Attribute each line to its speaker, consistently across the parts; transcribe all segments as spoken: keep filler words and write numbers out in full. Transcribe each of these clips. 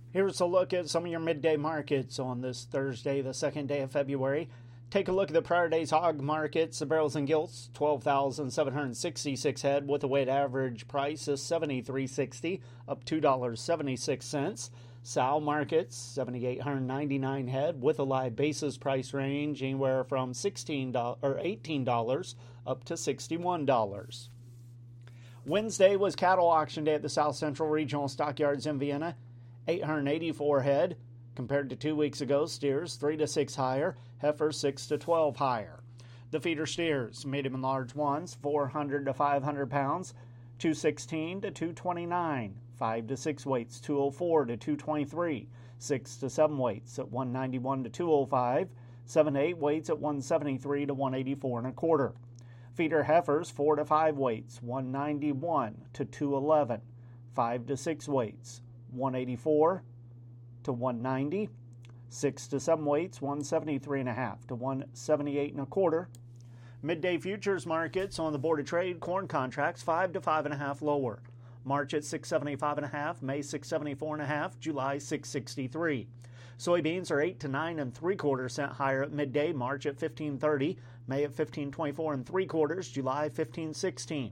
Speaker 1: Here's a look at some of your midday markets on this Thursday, the second day of February. Take a look at the prior day's hog markets. The barrels and gilts, twelve thousand seven hundred sixty-six head with a weighted average price of seventy-three sixty, up two dollars and seventy-six cents. Sow markets, seven thousand eight hundred ninety-nine head with a live basis price range anywhere from sixteen dollars or eighteen dollars up to sixty-one dollars. Wednesday was cattle auction day at the South Central Regional Stockyards in Vienna. eight hundred eighty-four head compared to two weeks ago. Steers three to six higher, heifers six to twelve higher. The feeder steers, medium and large ones, four hundred to five hundred pounds, two sixteen to two twenty-nine. five to six weights, two oh four to two twenty-three. six to seven weights at one ninety-one to two oh five. seven to eight weights at one seventy-three to one eighty-four and a quarter. Feeder heifers, four to five weights, one ninety-one to two eleven. five to six weights, one eighty-four to one ninety. six to seven weights, one seventy-three and a half to one seventy-eight and a quarter. Midday futures markets on the Board of Trade, corn contracts five to five and a half lower. March at six seventy-five and a half, May six seventy-four and a half, July six sixty-three. Soybeans are eight to nine and three quarter cent higher at midday. March at fifteen thirty, May at fifteen twenty-four and three quarters, July fifteen sixteen.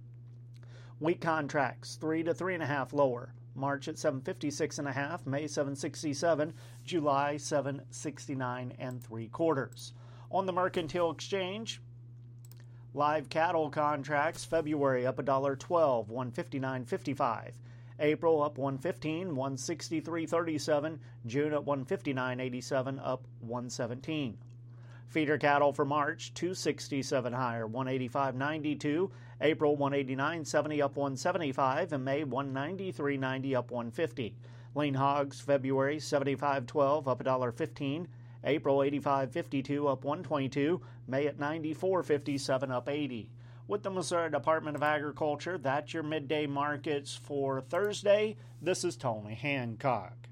Speaker 1: Wheat contracts three to three and a half lower. March at seven fifty-six and a half, May seven sixty-seven, July seven sixty-nine and three quarters. On the Mercantile Exchange, live cattle contracts, February up one dollar twelve, one fifty-nine fifty-five. April up one fifteen, one sixty-three thirty-seven. June at one fifty-nine eighty-seven, up one seventeen. Feeder cattle for March, two sixty-seven higher, one eighty-five ninety-two. April one eighty-nine seventy, up one seventy-five, and May one ninety-three ninety, up one fifty. Lean hogs, February seventy-five twelve, up one dollar fifteen. April eighty-five fifty-two, up one twenty-two. May at ninety-four fifty-seven, up eighty. With the Missouri Department of Agriculture, that's your midday markets for Thursday. This is Tony Hancock.